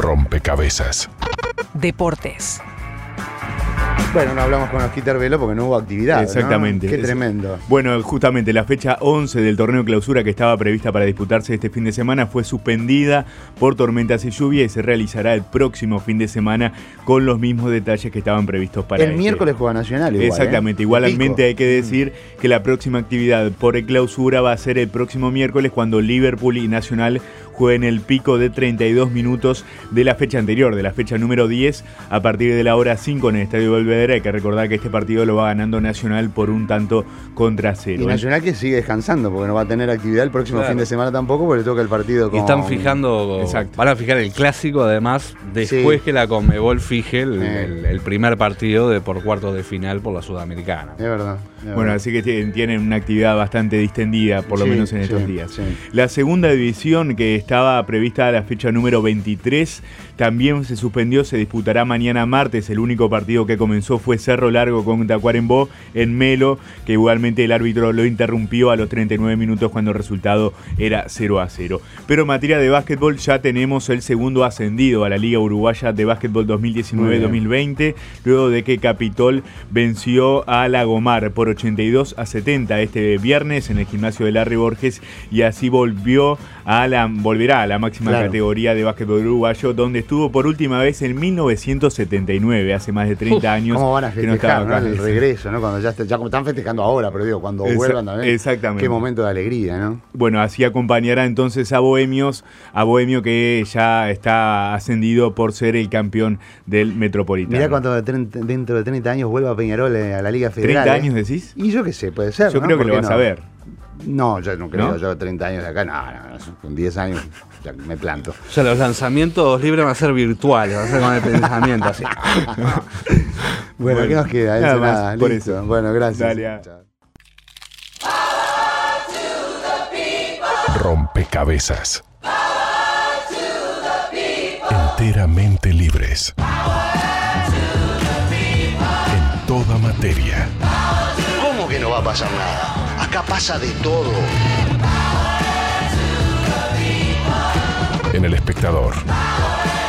Rompecabezas. Deportes. Bueno, no hablamos con Osquitar Velo porque no hubo actividad. Exactamente. ¿No? Qué tremendo. Bueno, justamente la fecha 11 del torneo clausura que estaba prevista para disputarse este fin de semana fue suspendida por tormentas y lluvia y se realizará el próximo fin de semana con los mismos detalles que estaban previstos para el miércoles juega Nacional igual. Exactamente. Igualmente hay que decir que la próxima actividad por el clausura va a ser el próximo miércoles cuando Liverpool y Nacional jueguen el pico de 32 minutos de la fecha anterior, de la fecha número 10, a partir de la hora 5 en el Estadio Belvedere. Hay que recordar que este partido lo va ganando Nacional por 1-0. Y Nacional que sigue descansando porque no va a tener actividad el próximo fin de semana tampoco porque le toca el partido con... Y están fijando, van a fijar el clásico además después que la Conmebol fije el primer partido por cuartos de final por la Sudamericana. Es verdad. Bueno, así que tienen una actividad bastante distendida, por lo menos en estos días. Sí. La segunda división, que estaba prevista a la fecha número 23, también se suspendió, se disputará mañana martes. El único partido que comenzó fue Cerro Largo con Tacuarembó en Melo, que igualmente el árbitro lo interrumpió a los 39 minutos cuando el resultado era 0-0. Pero en materia de básquetbol ya tenemos el segundo ascendido a la Liga Uruguaya de Básquetbol 2019-2020, luego de que Capitol venció a Lagomar por 82-70 este viernes en el gimnasio de Larry Borges y así volverá a la máxima categoría de básquetbol uruguayo, donde estuvo por última vez en 1979, hace más de 30 años. ¿Cómo van a festejar, que no estaba el regreso, ¿no? Cuando ya como están festejando ahora, pero digo, cuando vuelvan también. Exactamente. Qué momento de alegría, ¿no? Bueno, así acompañará entonces a Bohemio que ya está ascendido por ser el campeón del Metropolitano. Mirá cuando dentro de 30 años vuelva Peñarol a la Liga Federal. ¿30 años decís? Y yo qué sé, puede ser. Yo creo que lo vas a ver. No, yo no creo. ¿No? Yo 30 años de acá, no, con 10 años ya me planto. O sea, los lanzamientos libres van a ser virtuales, van a ser con el pensamiento así. Bueno, ¿qué nos queda? Nada, por eso. Bueno, gracias. Dale. Rompecabezas. Enteramente libres. En toda materia. ¿Cómo que no va a pasar nada? Acá pasa de todo. En El Espectador.